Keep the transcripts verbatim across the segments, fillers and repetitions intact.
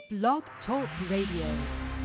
Blog Talk Radio.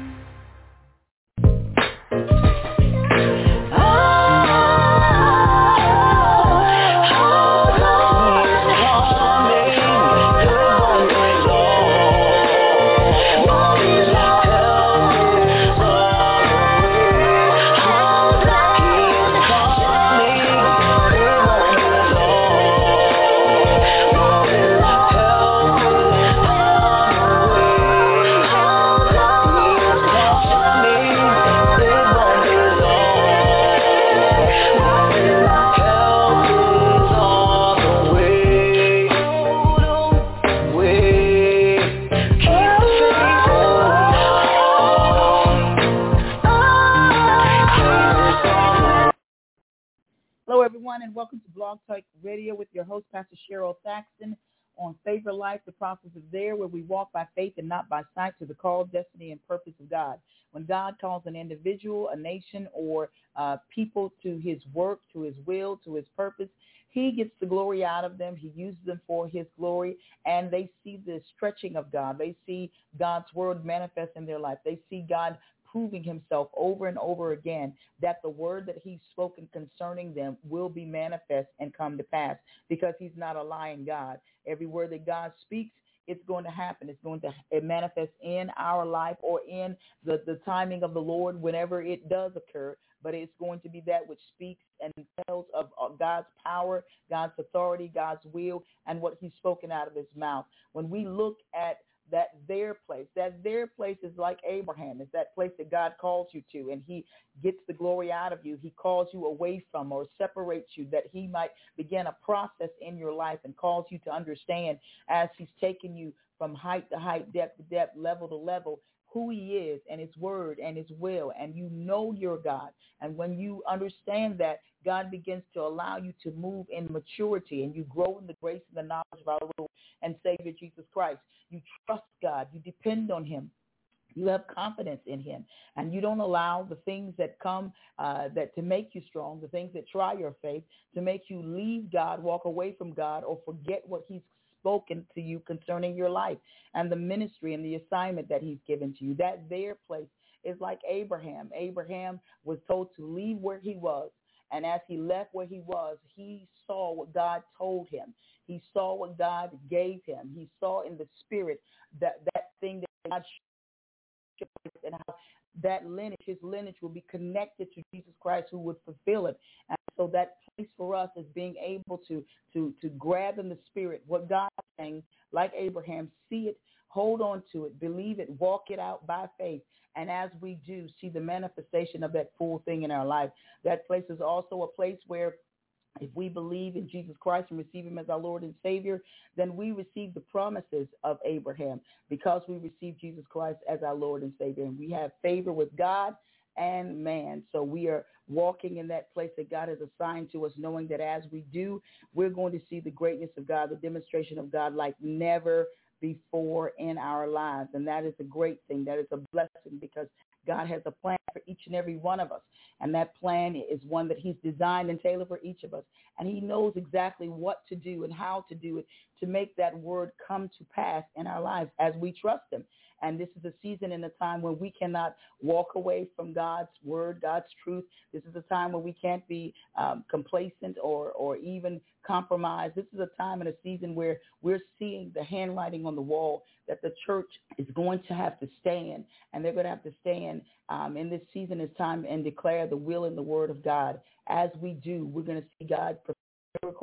And welcome to Blog Talk Radio with your host, Pastor Cheryl Thaxton, on Favor Life. The process is there where we walk by faith and not by sight to the call, destiny, and purpose of God. When God calls an individual, a nation, or uh, people to his work, to his will, to his purpose, he gets the glory out of them. He uses them for his glory, and they see the stretching of God. They see God's word manifest in their life. They see God proving himself over and over again, that the word that he's spoken concerning them will be manifest and come to pass, because he's not a lying God. Every word that God speaks, it's going to happen. It's going to manifest in our life or in the, the timing of the Lord whenever it does occur. But it's going to be that which speaks and tells of God's power, God's authority, God's will, and what he's spoken out of his mouth. When we look at that their place, that their place is like Abraham. It's that place that God calls you to, and he gets the glory out of you. He calls you away from or separates you, that he might begin a process in your life and calls you to understand, as he's taken you from height to height, depth to depth, level to level, who he is and his word and his will, and you know your God. And when you understand that, God begins to allow you to move in maturity, and you grow in the grace and the knowledge of our Lord and Savior Jesus Christ. You trust God. You depend on him. You have confidence in him, and you don't allow the things that come uh, that to make you strong, the things that try your faith, to make you leave God, walk away from God, or forget what he's spoken to you concerning your life and the ministry and the assignment that he's given to you. That their place is like Abraham. Abraham was told to leave where he was. And as he left where he was, he saw what God told him. He saw what God gave him. He saw in the spirit that, that thing that God showed, and how that lineage, his lineage, will be connected to Jesus Christ, who would fulfill it. And so that place for us is being able to, to, to grab in the spirit what God is saying, like Abraham, see it, hold on to it, believe it, walk it out by faith. And as we do, see the manifestation of that full thing in our life. That place is also a place where, if we believe in Jesus Christ and receive him as our Lord and Savior, then we receive the promises of Abraham, because we receive Jesus Christ as our Lord and Savior. And we have favor with God and man. So we are walking in that place that God has assigned to us, knowing that as we do, we're going to see the greatness of God, the demonstration of God like never before in our lives. And that is a great thing. That is a blessing, because God has a plan for each and every one of us. And that plan is one that he's designed and tailored for each of us. And he knows exactly what to do and how to do it to make that word come to pass in our lives as we trust him. And this is a season and a time when we cannot walk away from God's word, God's truth. This is a time when we can't be um, complacent or, or even compromised. This is a time and a season where we're seeing the handwriting on the wall that the church is going to have to stand, and they're going to have to stand um, in this season, this time, and declare the will and the word of God. As we do, we're going to see God perform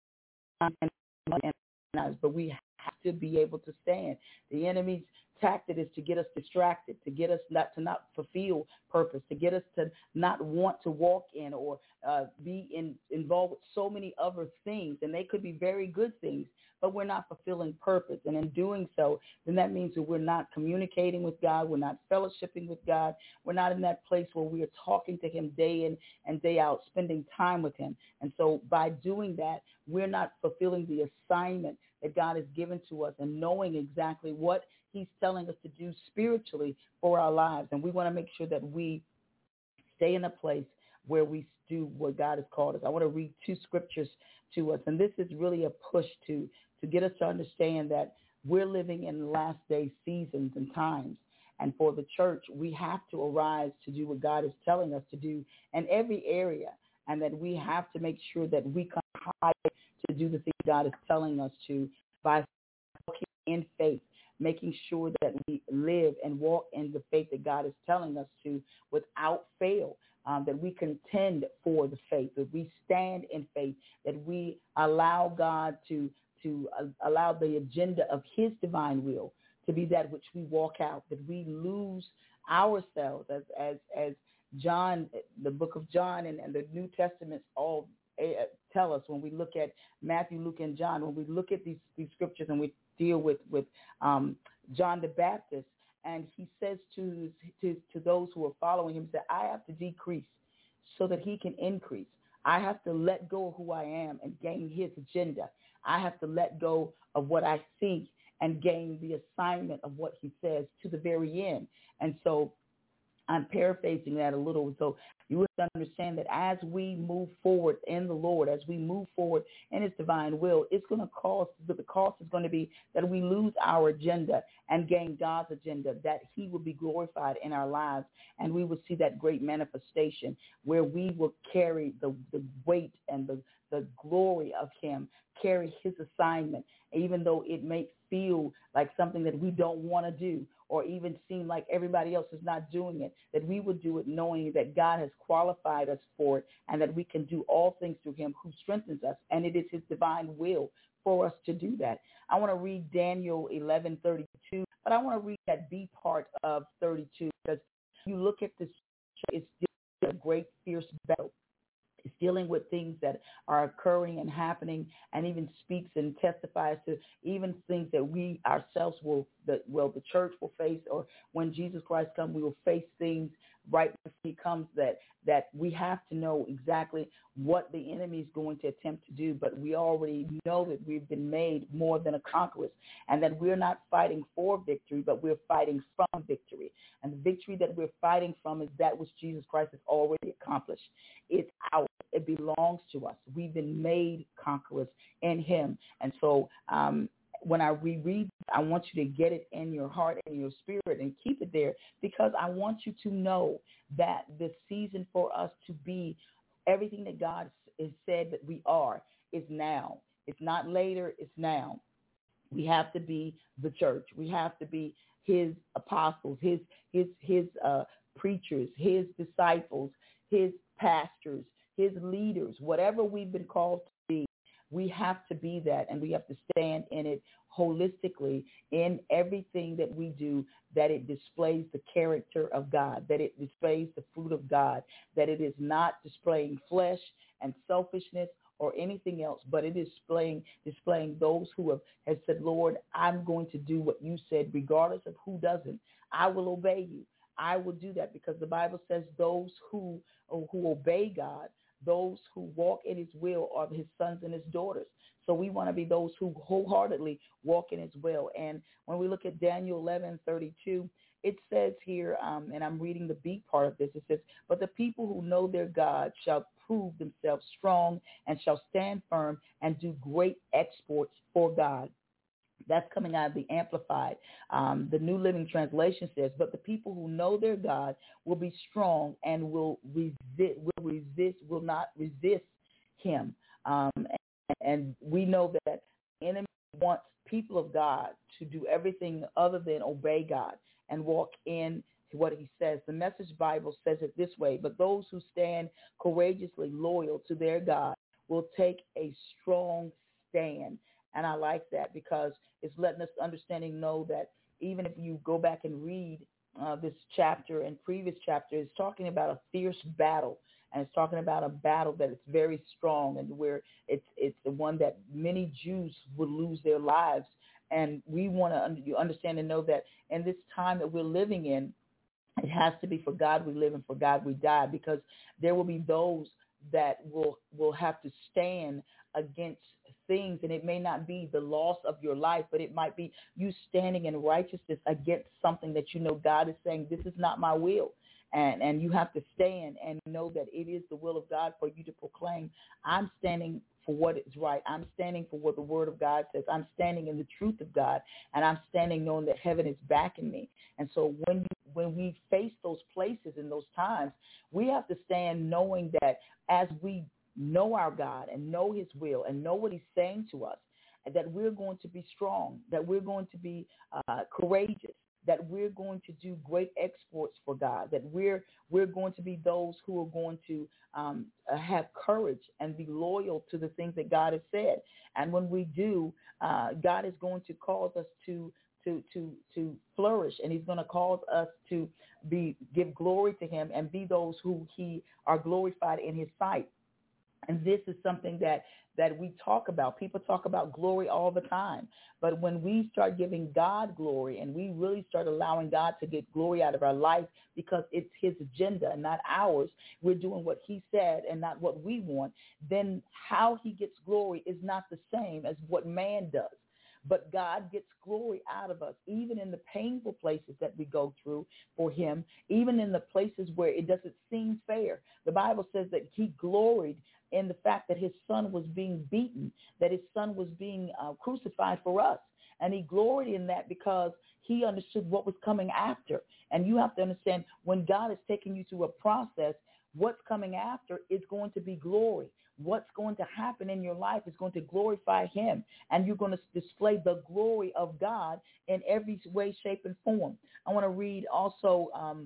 miracles, but we have to be able to stand. The enemy's tactic is to get us distracted, to get us not to not fulfill purpose, to get us to not want to walk in or uh, be in, involved with so many other things. And they could be very good things, but we're not fulfilling purpose. And in doing so, then that means that we're not communicating with God. We're not fellowshipping with God. We're not in that place where we are talking to him day in and day out, spending time with him. And so by doing that, we're not fulfilling the assignment that God has given to us and knowing exactly what he's telling us to do spiritually for our lives. And we want to make sure that we stay in a place where we do what God has called us. I want to read two scriptures to us. And this is really a push to, to get us to understand that we're living in the last day seasons and times. And for the church, we have to arise to do what God is telling us to do in every area, and that we have to make sure that we come high to do the things God is telling us to by walking in faith, making sure that we live and walk in the faith that God is telling us to without fail, um, that we contend for the faith, that we stand in faith, that we allow God to, to uh, allow the agenda of his divine will to be that which we walk out, that we lose ourselves as as as John, the book of John and, and the New Testaments all uh, tell us when we look at Matthew, Luke, and John, when we look at these, these scriptures and we deal with, with um, John the Baptist, and he says to, to, to those who are following him, that I have to decrease so that he can increase. I have to let go of who I am and gain his agenda. I have to let go of what I see and gain the assignment of what he says to the very end. And so I'm paraphrasing that a little. So you have to understand that as we move forward in the Lord, as we move forward in his divine will, it's going to cost, but the cost is going to be that we lose our agenda and gain God's agenda, that he will be glorified in our lives, and we will see that great manifestation where we will carry the, the weight and the, the glory of him, carry his assignment, even though it may feel like something that we don't want to do, or even seem like everybody else is not doing it, that we would do it knowing that God has qualified us for it and that we can do all things through him who strengthens us. And it is his divine will for us to do that. I want to read Daniel eleven thirty-two, but I want to read that B part of thirty-two, because you look at this, it's still a great fierce battle. It's dealing with things that are occurring and happening, and even speaks and testifies to even things that we ourselves will, that well, the church will face, or when Jesus Christ comes, we will face things right before he comes that, that we have to know exactly what the enemy is going to attempt to do. But we already know that we've been made more than a conquerors, and that we're not fighting for victory, but we're fighting from victory. And the victory that we're fighting from is that which Jesus Christ has already accomplished. It's ours. It belongs to us. We've been made conquerors in him. And so um, when I reread, I want you to get it in your heart and your spirit and keep it there, because I want you to know that the season for us to be everything that God has said that we are is now. It's not later. It's now. We have to be the church. We have to be his apostles, his his his uh, preachers, his disciples, his pastors, his leaders, whatever we've been called to be. We have to be that, and we have to stand in it holistically in everything that we do, that it displays the character of God, that it displays the fruit of God, that it is not displaying flesh and selfishness or anything else, but it is displaying, displaying those who have, have said, Lord, I'm going to do what you said, regardless of who doesn't. I will obey you. I will do that, because the Bible says those who who obey God, those who walk in his will are his sons and his daughters. So we want to be those who wholeheartedly walk in his will. And when we look at Daniel eleven thirty-two, it says here, um, and I'm reading the B part of this, it says, but the people who know their God shall prove themselves strong and shall stand firm and do great exploits for God. That's coming out of the Amplified. Um, the New Living Translation says, but the people who know their God will be strong and will resist, will resist, will not resist him. Um, and, and we know that the enemy wants people of God to do everything other than obey God and walk in what he says. The Message Bible says it this way, but those who stand courageously loyal to their God will take a strong stand. And I like that, because it's letting us understanding know that even if you go back and read uh, this chapter and previous chapter, it's talking about a fierce battle, and it's talking about a battle that is very strong, and where it's it's the one that many Jews would lose their lives. And we want to you understand and know that in this time that we're living in, it has to be for God we live and for God we die, because there will be those that will will have to stand against things, and it may not be the loss of your life, but it might be you standing in righteousness against something that you know God is saying, this is not my will. And and you have to stand and know that it is the will of God for you to proclaim, I'm standing for what is right. I'm standing for what the Word of God says. I'm standing in the truth of God, and I'm standing knowing that heaven is backing me. And so when you, when we face those places in those times, we have to stand knowing that as we know our God and know his will and know what he's saying to us, that we're going to be strong, that we're going to be uh, courageous, that we're going to do great exports for God, that we're we're going to be those who are going to um, have courage and be loyal to the things that God has said. And when we do, uh, God is going to cause us to to to to flourish, and he's going to cause us to be give glory to him and be those who he are glorified in his sight. And this is something that, that we talk about. People talk about glory all the time. But when we start giving God glory and we really start allowing God to get glory out of our life because it's his agenda and not ours, we're doing what he said and not what we want, then how he gets glory is not the same as what man does. But God gets glory out of us, even in the painful places that we go through for him, even in the places where it doesn't seem fair. The Bible says that he gloried in the fact that his son was being beaten, that his son was being uh, crucified for us. And he gloried in that because he understood what was coming after. And you have to understand, when God is taking you through a process, what's coming after is going to be glory. What's going to happen in your life is going to glorify him, and you're going to display the glory of God in every way, shape, and form. I want to read also um,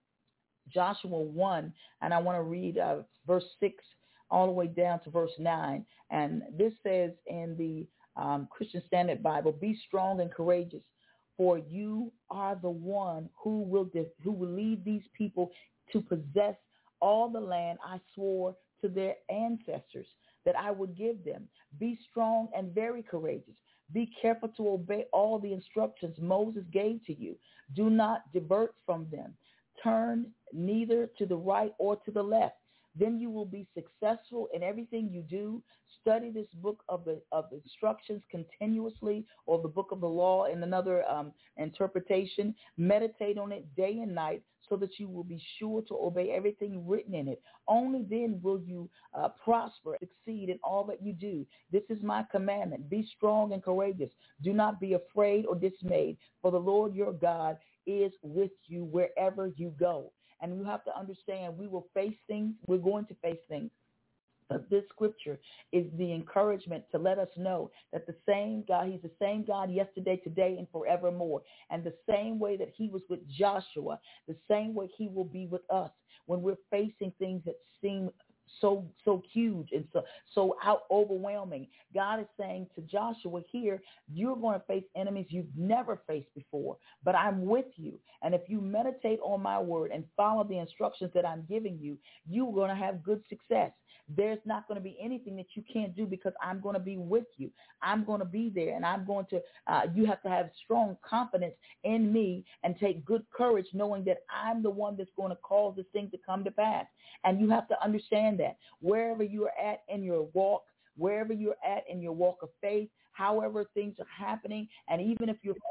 Joshua one, and I want to read uh, verse six all the way down to verse nine. And this says in the um, Christian Standard Bible, "Be strong and courageous, for you are the one who will de- who will lead these people to possess all the land I swore to their ancestors that I would give them. Be strong and very courageous. Be careful to obey all the instructions Moses gave to you. Do not divert from them. Turn neither to the right or to the left. Then you will be successful in everything you do. Study this book of the of the instructions continuously, or the book of the law in another um, interpretation. Meditate on it day and night, so that you will be sure to obey everything written in it. Only then will you uh, prosper, succeed in all that you do. This is my commandment. Be strong and courageous. Do not be afraid or dismayed, for the Lord your God is with you wherever you go." And you have to understand, we will face things. We're going to face things. But this scripture is the encouragement to let us know that the same God, he's the same God yesterday, today, and forevermore. And the same way that he was with Joshua, the same way he will be with us when we're facing things that seem so so huge and so so out overwhelming. God is saying to Joshua here, you're going to face enemies you've never faced before, but I'm with you. And if you meditate on my word and follow the instructions that I'm giving you, you're going to have good success. There's not going to be anything that you can't do, because I'm going to be with you. I'm going to be there, and I'm going to, uh, you have to have strong confidence in me and take good courage knowing that I'm the one that's going to cause this thing to come to pass. And you have to understand that wherever you are at in your walk, wherever you're at in your walk of faith, however things are happening, and even if you're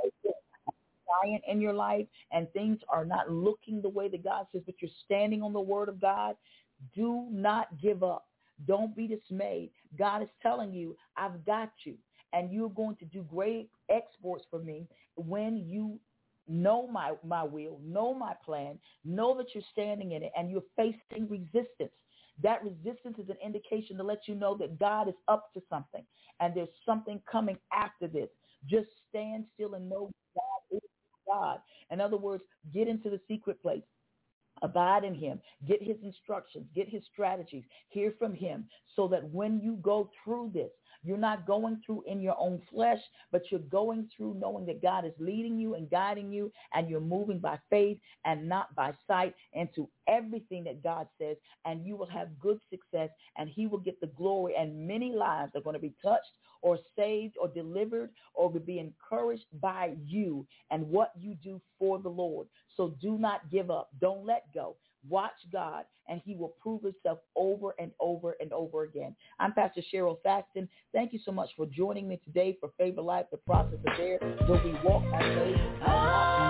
giant in your life and things are not looking the way that God says, but you're standing on the word of God, do not give up. Don't be dismayed. God is telling you, I've got you, and you're going to do great exports for me when you know my, my will, know my plan, know that you're standing in it, and you're facing resistance. That resistance is an indication to let you know that God is up to something, and there's something coming after this. Just stand still and know God is God. In other words, get into the secret place. Abide in him, get his instructions, get his strategies, hear from him, so that when you go through this, you're not going through in your own flesh, but you're going through knowing that God is leading you and guiding you, and you're moving by faith and not by sight into everything that God says, and you will have good success, and he will get the glory, and many lives are going to be touched or saved or delivered or will be encouraged by you and what you do for the Lord. So do not give up. Don't let go. Watch God, and he will prove himself over and over and over again. I'm Pastor Cheryl Thaxton. Thank you so much for joining me today for Favor Life, the process of there, where we walk by faith and not